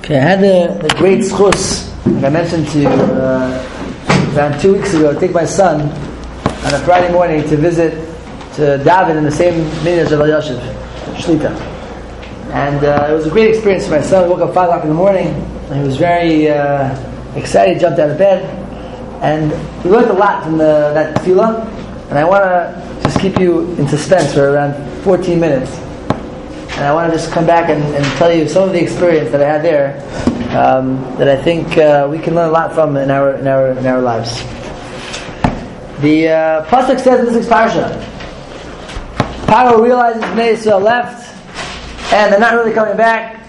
Okay, I had the great schus, like I mentioned to you around 2 weeks ago, to take my son on a Friday morning to visit, to daven in the same minyan as Rav Elyashiv, Shlita. And it was a great experience for my son. We woke up 5 o'clock in the morning, and he was very excited, jumped out of bed, and we learned a lot from that tefillah, and I want to just keep you in suspense for around 14 minutes. And I want to just come back and tell you some of the experience that I had there that I think we can learn a lot from in our lives. The pasuk says in this week's parsha, Paro realizes Bnei Yisrael left and they're not really coming back.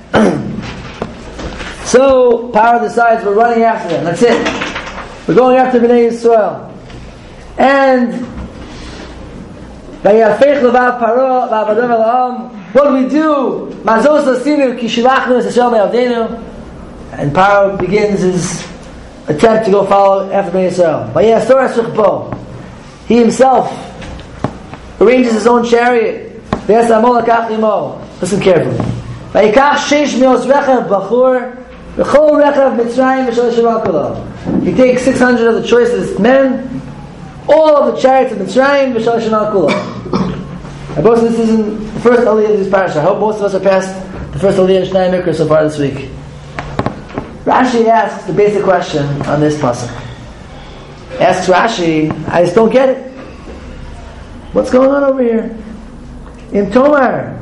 So Paro decides we're running after them. That's it. We're going after Bnei Yisrael. And Vayafech levav Paro v'avadav el'am. What do we do? Mazos asinu ki shilachnu es Hashem me'avdenu. And Paro begins his attempt to go follow after Bnei Yisrael. Vayasor esrichbo. He himself arranges his own chariot. V'yasamol lakach imo. Listen carefully. Vayikach sheish me'os rechav bachur v'chol rechav mitzrayim v'shol shivah kolo. He takes 600 of the choicest men, all of the chariots of Mitzrayim v'shol shivah kolo. I boast this isn't the first aliyah of this parasha. I hope most of us are past the first aliyah in Shnai Mikra so far this week. Rashi asks the basic question on this pasuk. Asks Rashi, I just don't get it. What's going on over here? In Tomar,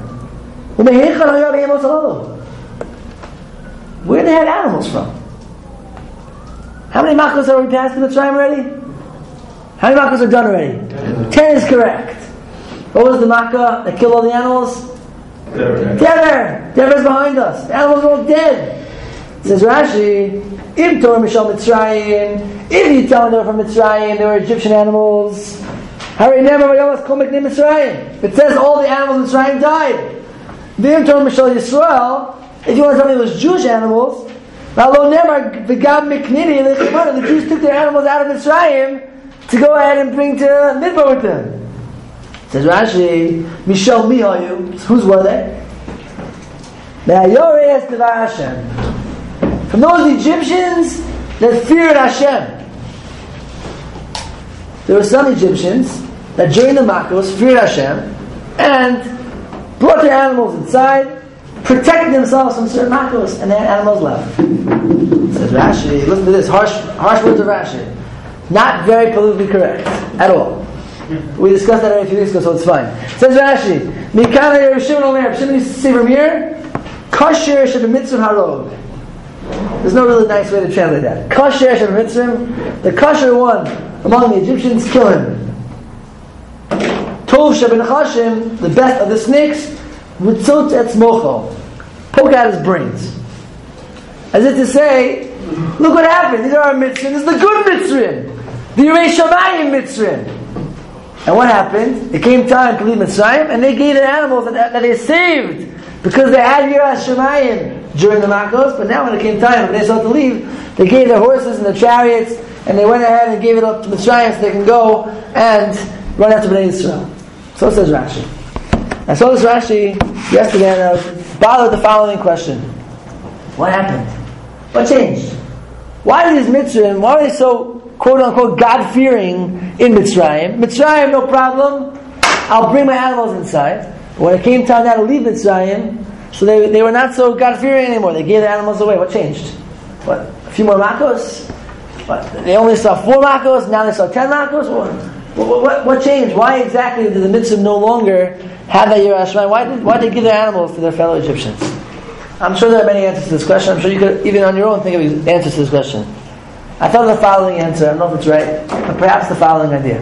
where they had animals from? How many makos are we past in the Mitzrayim already? How many makos are done already? 10 is correct. What was the makkah that killed all the animals? Dever! Dever's behind us. The animals are all dead. Says Rashi, Im Torah Mishal Mitzrayim. If you tell me they were from Mitzrayim, they were Egyptian animals. Hari never Vayomas Kol Miknei Mitzrayim. It says all the animals in Mitzrayim died. The Im Torah Mishal Yisrael. If you want to tell me it was Jewish animals, the Jews took their animals out of Mitzrayim to go ahead and bring to Midbar with them. Says Rashi, Mishal Mihayu. Whose were they? From those Egyptians that feared Hashem. There were some Egyptians that during the Makos feared Hashem and brought their animals inside, protecting themselves from certain Makos, and their animals left. Says Rashi, listen to this, harsh words of Rashi. Not very politically correct at all. We discussed that already a few weeks ago, so it's fine. Says Rashi, Mikana Yerushim Omer. Shouldn't we say from here? Kasher Shebemitzvim Harog. There's no really nice way to translate that. Kasher Shebemitzvim. The kasher one among the Egyptians, kill him. Tov Shebenachashim, the best of the snakes, Ritzot Etzmocho. Poke out his brains. As if to say, look what happened. These are our Mitzrim. This is the good Mitzrim. The Yerei Shamayim Mitzrim. And what happened? It came time to leave Mitzrayim, and they gave their animals that they saved because they had Yiras Shemayim during the Makos. But now, when it came time, when they started to leave, they gave their horses and their chariots, and they went ahead and gave it up to Mitzrayim so they can go and run after Bnei Yisrael. So says Rashi. I saw this Rashi yesterday, and I was bothered with the following question: what happened? What changed? Why did these Mitzrayim? Why are they so quote-unquote God-fearing in Mitzrayim? Mitzrayim, no problem. I'll bring my animals inside. When it came time now to leave Mitzrayim, so they were not so God-fearing anymore. They gave the animals away. What changed? What? A few more makos? What? They only saw 4 makos, now they saw 10 makos? What changed? Why exactly did the Mitzrayim no longer have that Yiras Shamayim? Why did they give their animals to their fellow Egyptians? I'm sure there are many answers to this question. I'm sure you could, even on your own, think of answers to this question. I thought of the following answer. I don't know if it's right, but perhaps the following idea.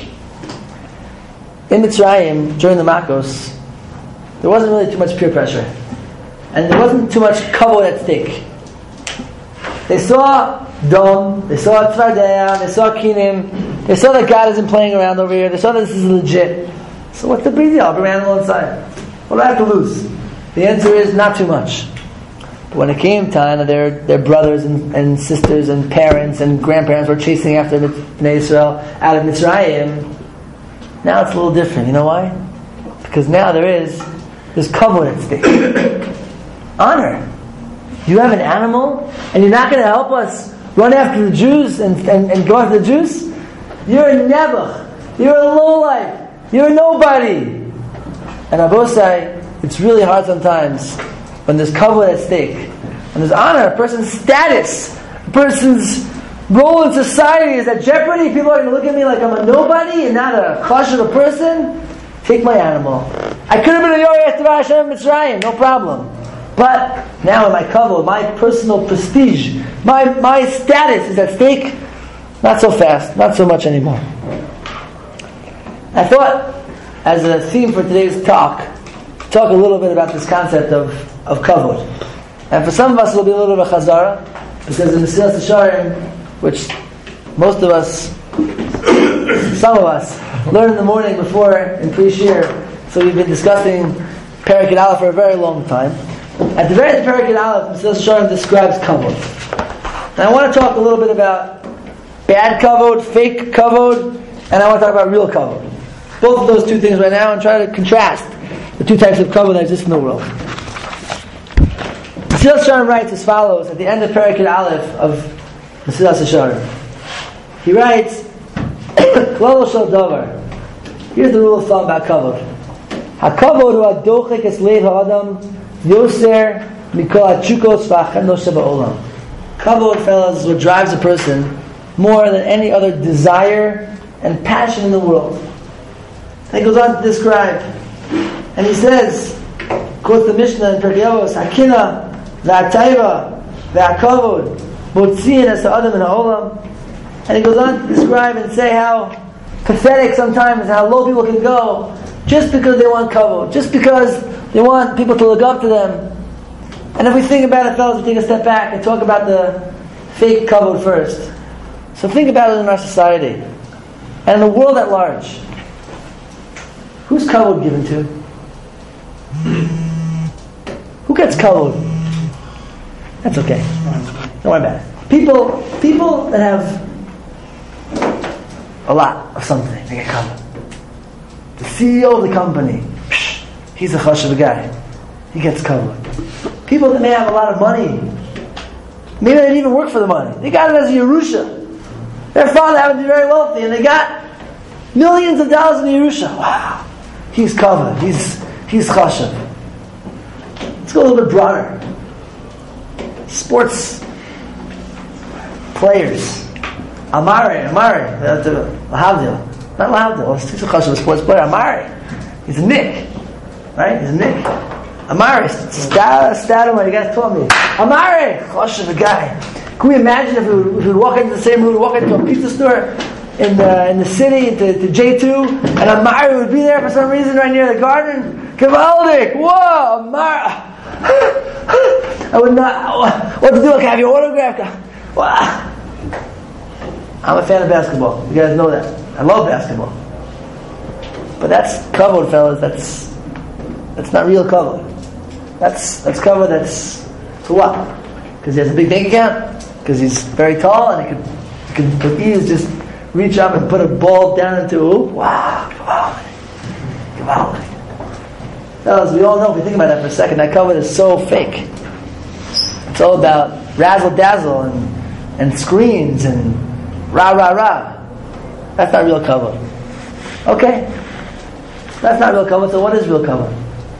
In Mitzrayim, during the Makos, there wasn't really too much peer pressure. And there wasn't too much kavod at stake. They saw Dom, they saw Tzvardeya, they saw Kinim, they saw that God isn't playing around over here, they saw that this is legit. So what's the big deal? I'll bring my animal inside. What do I have to lose? The answer is not too much. But when it came time that their brothers and sisters and parents and grandparents were chasing after Bnei Yisrael out of Mitzrayim, now it's a little different. You know why? Because now there's kavod at stake. Honor. You have an animal, and you're not going to help us run after the Jews and go after the Jews? You're a nebuch. You're a lowlife. You're a nobody. And Abosai, it's really hard sometimes when there's kavod at stake, when there's honor, a person's status, a person's role in society is at jeopardy. People are going to look at me like I'm a nobody and not a chosh of a person. Take my animal. I could have been a Yoreh Tevah Hashem Mitzrayim, no problem. But now in my kavod, my personal prestige, my status is at stake. Not so fast, not so much anymore. I thought, as a theme for today's talk a little bit about this concept of kavod. And for some of us, it will be a little bit of a chazara, because in Mesilas Yesharim, which most of us, some of us, learn in the morning before in pre-shir, so we've been discussing Perek Aleph for a very long time. At the very end of Perek Aleph, Mesilas Yesharim describes kavod. And I want to talk a little bit about bad kavod, fake kavod, and I want to talk about real kavod. Both of those two things right now, and try to contrast the two types of kavod that exist in the world. Mesilas Yesharim writes as follows at the end of Perek Aleph of Mesilas Yesharim. He writes, Klal shel davar. Here's the rule of thumb about kavod. HaKavod hu hadochek es leiv ha'adam yoser mikol ha'tshukos v'achanos sheba'olam. Kavod, fellas, is what drives a person more than any other desire and passion in the world. And he goes on to describe, and he says, quotes the Mishnah in Pirkei Avos, Hakina v'atayva v'akavod motziin es ha'adam min ha'olam. And he goes on to describe and say how pathetic sometimes, how low people can go just because they want kavod, just because they want people to look up to them. And if we think about it, fellas, we take a step back and talk about the fake kavod first. So think about it in our society and in the world at large. Who's kavod given to? Who gets kavod? That's okay. Don't worry about it. People that have a lot of something, they get kavod. The CEO of the company, he's a chashuv guy. He gets kavod. People that may have a lot of money, maybe they didn't even work for the money. They got it as a Yerusha. Their father happened to be very wealthy, and they got millions of dollars in Yerusha. Wow, he's kavod. He's chashuv. Let's go a little bit broader. Sports players. Amari, Lahavdil. Not Lahavdil. He's a chashuv, a sports player. Amari. He's a Nick. Right? He's a Nick. Amari. Statum, you guys told me. Amari. Chashuv, a guy. Can we imagine if we would walk into the same room, walk into a pizza store in the city, to J2, and Amari would be there for some reason right near the garden? Gavaldik! Whoa! Amari! I would not... What to do? Can I have your autograph? Wow. I'm a fan of basketball. You guys know that. I love basketball. But that's kavod, fellas. That's not real kavod. That's kavod. That's for what? Because he has a big bank account. Because he's very tall and he can with ease just reach up and put a ball down into a hoop. Wow, Gavaldik. Fellas, we all know, if we think about that for a second, that kavod is so fake. It's all about razzle dazzle and screens and rah rah rah. That's not real kavod. Okay, that's not real kavod. So what is real kavod?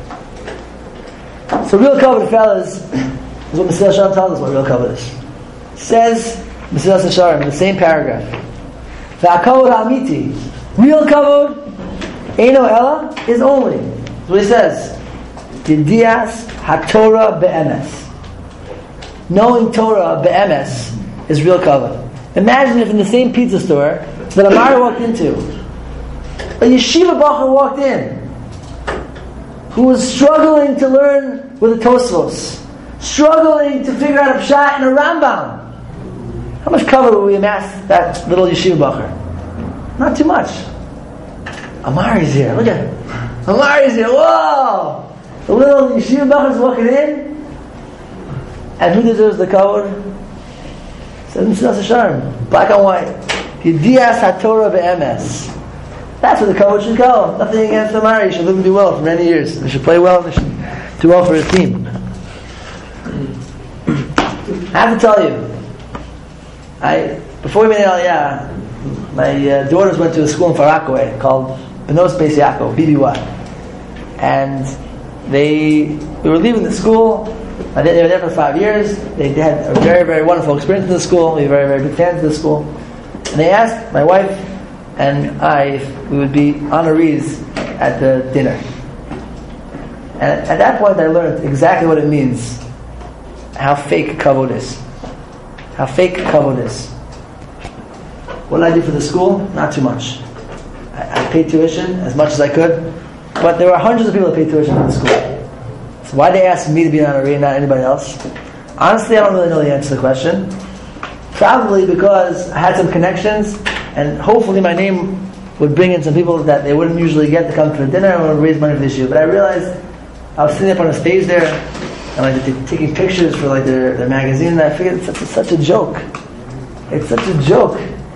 So real kavod, fellas, is what Mesilas Yesharim tells us what real kavod is. Says Mesilas Yesharim in the same paragraph, "V'akavod ha'amiti, real kavod, eino ela, is only." That's what he says. Yedias haTorah be'emes. Knowing Torah be'emes is real kavod. Imagine if in the same pizza store that Amari walked into, a yeshiva bacher walked in, who was struggling to learn with the Tosfos, struggling to figure out a pshat in a Rambam. How much kavod would we amass that little yeshiva bacher? Not too much. Amari's here. Look at him. Amari's here. Whoa! The little yeshiva bacher is walking in, and who deserves the kavod? Says Mesilas Yesharim, black and white. Yedias haTorah be'emes. That's where the kavod should go. Nothing against Amari. He should live and do well for many years. He should play well. He should do well for his team. I have to tell you, before we made Aliyah, my daughters went to a school in Far Rockaway called Benos Beis Yaakov, BBY. And we were leaving the school. They were there for 5 years. They had a very, very wonderful experience in the school. We were very, very big fans of the school. And they asked my wife and I if we would be honorees at the dinner. And at that point I learned exactly what it means, how fake kavod is. How fake kavod is. What did I do for the school? Not too much. I paid tuition as much as I could, but there were hundreds of people that paid tuition for the school. So why they asked me to be an honoree and not anybody else? Honestly, I don't really know the answer to the question. Probably because I had some connections, and hopefully my name would bring in some people that they wouldn't usually get to come to the dinner and would raise money for the issue. But I realized I was sitting up on a stage there, and taking pictures for their magazine, and I figured it's such a joke. It's such a joke.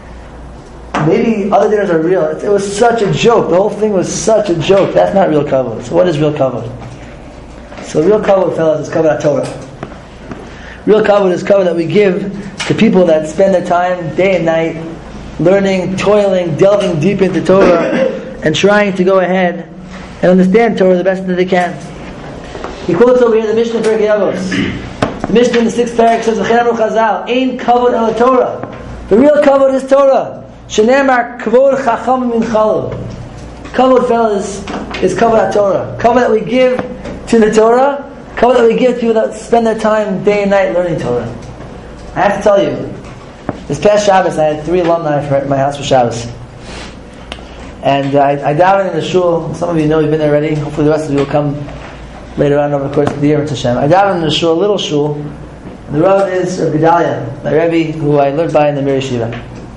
Maybe other dinners are real. It was such a joke. The whole thing was such a joke. That's not real kavod. So what is real kavod? So real kavod, fellas, is kavod Torah. Real kavod is kavod that we give to people that spend their time day and night learning, toiling, delving deep into Torah, and trying to go ahead and understand Torah the best that they can. He quotes over here the Mishnah in Pirkei Avos. The Mishnah in the 6th parak says, "V'chein amru Chazal, ein kavod el Torah." The real kavod is Torah. Shenemar kavod chacham min chalul. Kavod, fellas, is kavod Torah. Kavod that we give to the Torah. Kavod that we give to people that spend their time day and night learning Torah. I have to tell you, this past Shabbos I had 3 alumni at my house for Shabbos. And I davened in the shul. Some of you know you've been there already. Hopefully the rest of you will come later on over the course of the year. I davened in the shul, a little shul. And the Rav is Rav Gedalia, my Rebbe, who I learned by in the Mir Yeshiva.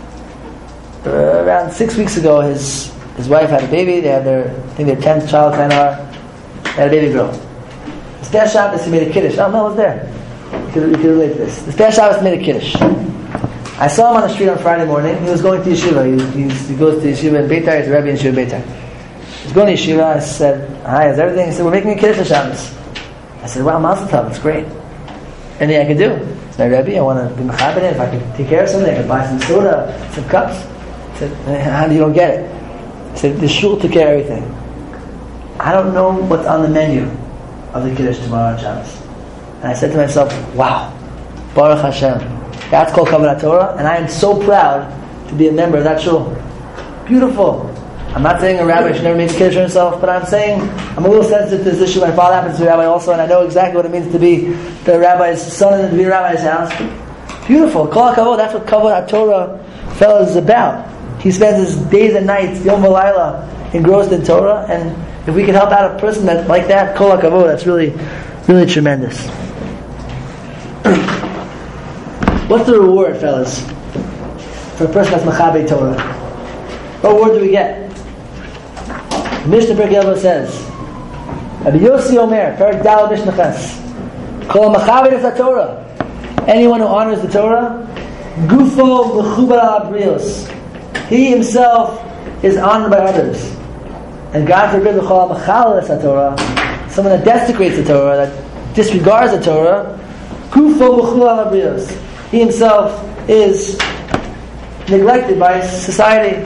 Around 6 weeks ago, his wife had a baby. They had their 10th child, they had a baby girl. This past Shabbos he made a kiddush. Oh, Mel was there. You could relate to this. This past Shabbos he made a kiddush. I saw him on the street on Friday morning. He was going to yeshiva. He goes to yeshiva in Beitar. He's a Rebbe in yeshiva Beitar. He's going to yeshiva. I said, "Hi, is everything?" He said, "We're making a kiddush for Shabbos." I said, "Wow, Mazel Tov, it's great. Anything I can do? It's my Rebbe. I want to be mechaber. If I could take care of something, I could buy some soda, some cups." I said, "How do you don't get it?" I said, "The shul took care of everything. I don't know what's on the menu of the kiddush tomorrow on Shabbos." And I said to myself, "Wow, Baruch Hashem. That's called Kavod Torah, and I am so proud to be a member of that shul." Beautiful. I'm not saying a rabbi should never make a kiddush for himself, but I'm saying I'm a little sensitive to this issue. My father happens to be a rabbi also, and I know exactly what it means to be the rabbi's son and to be a rabbi's house. Beautiful. Kol Kavod, that's what Kavod Torah, fellas, is about. He spends his days and nights, Yom V'Layla, engrossed in Torah, and if we can help out a person like that, Kol Kavod, that's really, really tremendous. What's the reward, fellas, for a person that's Mechaber Torah? What reward do we get? The Mishnah Pirkei Avos says, Rabbi Yossi Omer, Perak Daled Mishnah Ches, Kol Mechaber es Torah. Anyone who honors the Torah, Gufo Mechubar al Abrios. He himself is honored by others. And God forbid, Kol Mechal es Torah, someone that desecrates the Torah, that disregards the Torah, Gufo Mechubar al Abrios. He himself is neglected by society.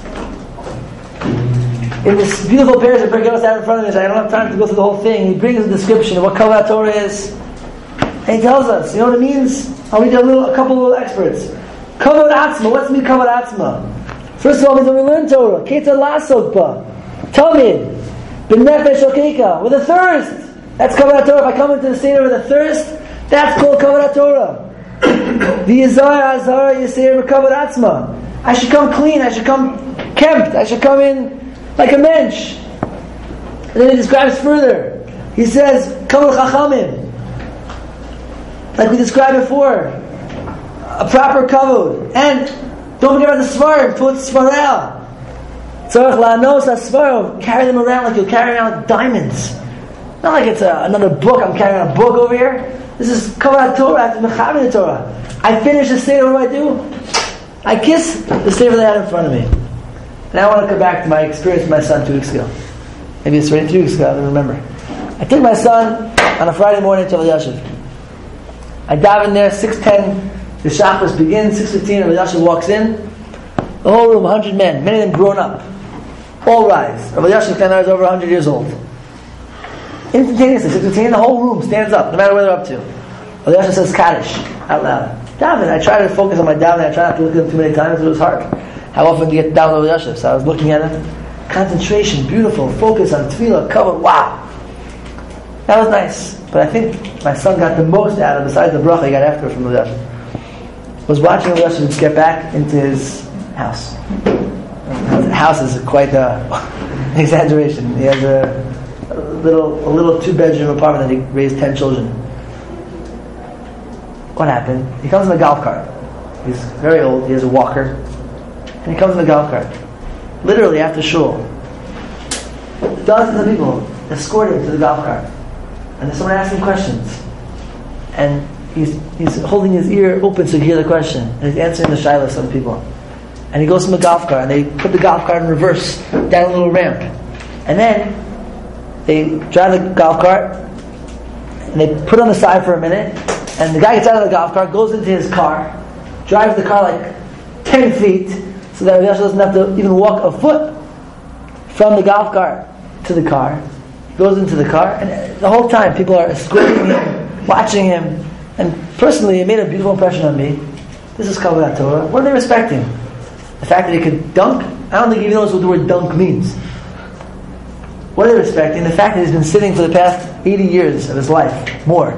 In this beautiful parish of Pirkei Avos I have in front of me, I don't have time to go through the whole thing. He brings a description of what Kavod Torah is, and he tells us, you know what it means? I'll read a couple of little experts. Kavod Atzma. What's mean Kavod Atzma? First of all, it means when we learn Torah, Keita Lasok Ba, Tamid, B'nefesh Okeika, with a thirst. That's Kavod Torah. If I come into the Seder with a thirst, that's called Kavod Torah. The Yizar Azar Yisir Kavod Atzma. I should come clean. I should come kempt. I should come in like a mensch. And then he describes further. He says, Kavod Chachamim. Like we described before. A proper kavod. And don't forget about the Svarim. Put Svarel. Tzarech la'anos ha'svarim. Carry them around like you'll carry around diamonds. Not like it's another book. I'm carrying a book over here. This is Kavod Torah. I have to mechaber the Torah. I finish the Seder. What do? I kiss the Seder that I had in front of me. And I want to come back to my experience with my son 2 weeks ago. Maybe it's already 3 weeks ago. I don't remember. I took my son on a Friday morning to Tel Yashiv. I dive in there, 6:10, the Shabbos begins, 6:15, Rav Elyashiv walks in. The whole room, 100 men, many of them grown up. All rise. Rav Elyashiv Klein is over 100 years old. Instantaneously, 6:15, the whole room stands up, no matter where they're up to. Rav Elyashiv says Kaddish out loud. Daven. I try to focus on my davening. I try not to look at him too many times. It was hard. How often do you get down with Rav Elyashiv? So I was looking at him. Concentration, beautiful, focus on tefillah, cover. Wow. That was nice. But I think my son got the most out of, besides the bracha he got after from Rav Elyashiv, was watching Rav Elyashiv get back into his house. The house is quite an exaggeration. He has a little 2-bedroom apartment that he raised 10 children. What happened? He comes in a golf cart. He's very old. He has a walker, and he comes in a golf cart. Literally after shul, dozens of people escort him to the golf cart, and there's someone asking questions, and he's holding his ear open so he can hear the question, and he's answering the shilas of the people. And he goes from the golf cart, and they put the golf cart in reverse down a little ramp, and then they drive the golf cart, and they put it on the side for a minute, and the guy gets out of the golf cart, goes into his car, drives the car like 10 feet, so that Rav Elyashiv doesn't have to even walk a foot from the golf cart to the car. He goes into the car, and the whole time people are escorting him, watching him, and personally it made a beautiful impression on me. This is Kabbalat Torah. What are they respecting? The fact that he could dunk? I don't think he knows what the word dunk means. What are they respecting? The fact that he's been sitting for the past 80 years of his life, more,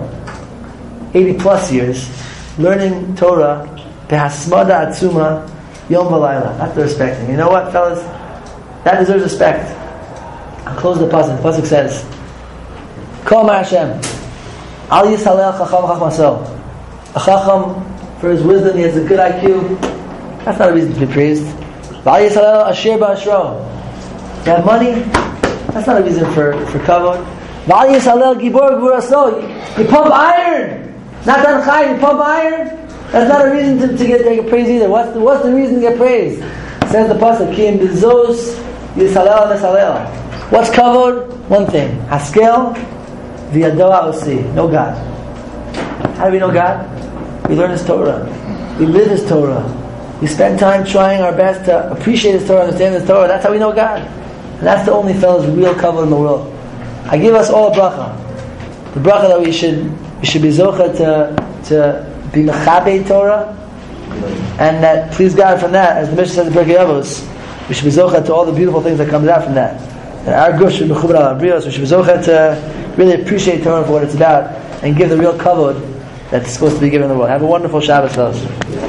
80 plus years, learning Torah, behasmada atzuma, yom v'layla. That's the respecting. You know what, fellas? That deserves respect. I'll close the pasuk. The pasuk says, Kol ma Hashem, al yisalel chacham chachmaso. A chacham, for his wisdom, he has a good IQ. That's not a reason to be praised. Al yisalel asher ba'ashro. You have money? That's not a reason for kavod. Al yisalel gibor gvuraso. You pump iron. Not that chai, you pump iron. That's not a reason to get praise either. What's the reason to get praise? Says the pasuk, Ki im bezos yisalel mesalel. What's covered? One thing. Haskel v'yadoa osi. No God. How do we know God? We learn His Torah. We live His Torah. We spend time trying our best to appreciate His Torah, understand His Torah. That's how we know God. And that's the only fellow's real cover in the world. I give us all a bracha. The bracha that we should be zocha to be mechabe Torah, and that please God from that, as the Mishnah says in Pirkei Avos, we should be zocha to all the beautiful things that comes out from that. And our gush should be mechubar al abrios. We should be zocha to really appreciate Torah for what it's about and give the real kavod that's supposed to be given in the world. Have a wonderful Shabbos, fellas.